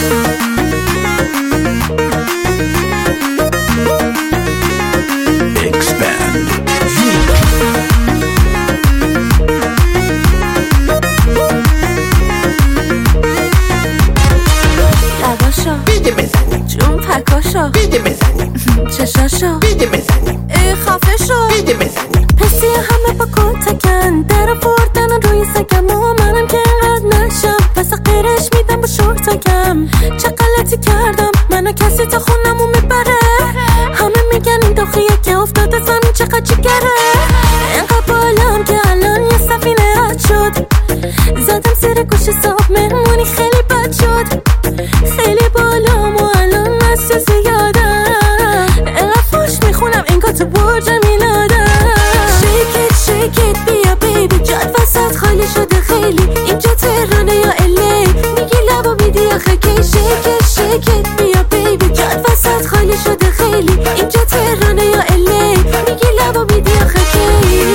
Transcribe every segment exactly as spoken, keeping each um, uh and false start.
بیده بزنیم چشاشو بیده بزنیم ای خفه شو بیده بزنیم پسی همه با کتکن در آوردن روی سگم و منم که اینقدر نشم پس قیرش میدم با شورتکم چه غلطی کردم منو کسی تا خونمو میبره همه میگن این داخلیه که افتاده زمین چقدر جگره اینقدر بالام که الان یه سفینه رد شد زدم زیر گوش صاحب مهمونی خیلی بد شد خیلی بالام و الان از تو زیادم اینقدر فوش میخونم انگار تو برج میلادم Shake it, shake it, بیا بیبی جاد وسط خالی شده خیلی اینجا تهرانه یا الی میگی لبا میدی آخه کی Shake it, shake it, بیا بیبی جاد وسط خالی شده خیلی اینجا تهرانه یا الی میگی لبا میدی آخه کی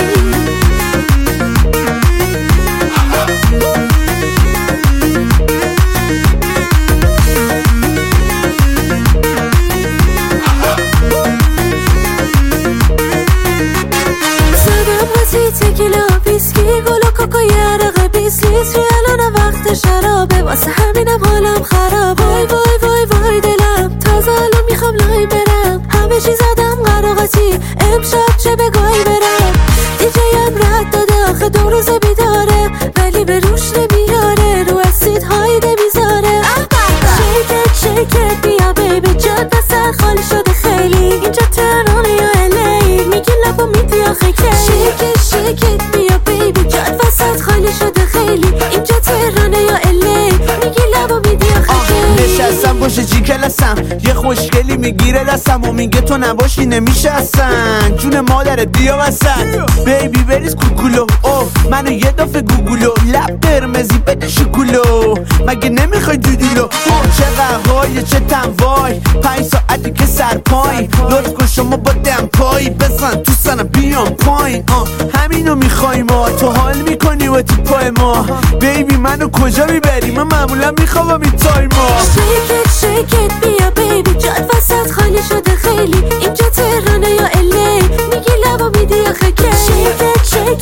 تکیلا ویسکی گل و کوکا یه عرق بیست لیتری الان وقت شرابه واسه همینم حالم خراب وای وای وای وای دلم تازه الان میخوام لای برم همه چی زدم قراقاتی امشب چه بگاهی برم دیجیم رد داده آخه دو روز بیداره ولی به روش نمیاره رو اسید هایده میذاره شیکت شیکت بیا بیبی جاد وسط خالی شده خیلی اینجا تهرانه یا الی میگی لبا میدی آخه کی شیکت شیکت بیا بیبی جاد وسط خالی شده خیلی اینجا تهرانه یا الی میگی لبا میدی آخه کی نشستم باشه چی کلسم یه خوشگلی میگیره دستم و میگه تو نباشی نمیشه اصلا جون مادرت بیا وسط بیبی بریز کوکولو اوه منو یه دفعه گوگولو لب قرمزی بده شکولو مگه نمیخوای دودیلو آه چه قهوای چه تنوای پنج ساعتی که سر پای لطف کن شما با دم پایی بزن تو سنم بیام پایین آه همینو میخوای ما تو حال میکنی و تو پای ما بیبی منو کجا میبری من معمولا میخوام این تایما شیکت شیکت بیا بیبی جاد وسط خالی شده خیلی اینجا تهرانه یا الی میگی لبا میدی آخه کی شیکت شیکت